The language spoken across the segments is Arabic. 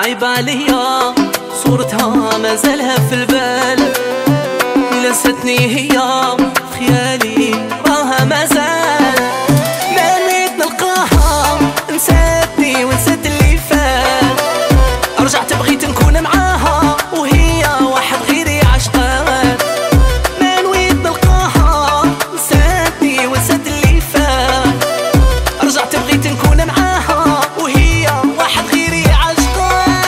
عيب عليا صورتها ما زالها في البال، لستني هي خيالي راها ما زال. مانيت نلقاها نساتني ونسات اللي فات، رجعت بغيت نكون معاها وهي واحد غيري عشقات. ما نويت نلقاها نساتني ونسات اللي فات، رجعت بغيت نكون معاها وهي واحد غيري عشقات.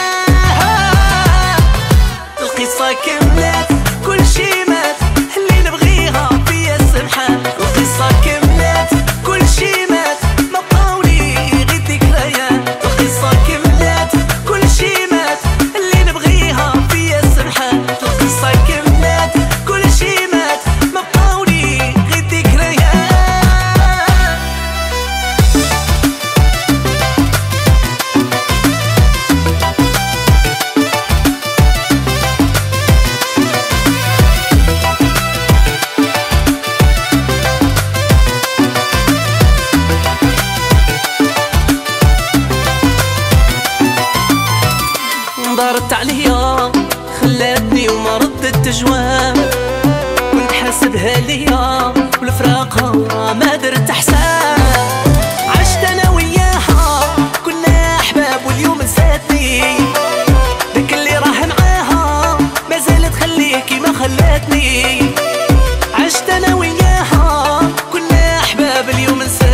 القصة كملت كل شي مات، اللي نبغيها فيا السمحة. القصة كملت كل شي مات، ما بقاولي غير ذكريات. القصة كملت كل شي مات، اللي نبغيها فيا السمحة. القصة كملت كل شي مات، ما بقاولي غير ذكريات. دارت عليا خلاتني وما ردت جواب، كنت حاسبها ليا والفراقها ما درت حساب. عشت انا وياها كنا احباب واليوم نساتني، داك اللي راه معاها ما زالت خليكي ما خلاتني. عشت انا وياها كنا احباب اليوم نساتني،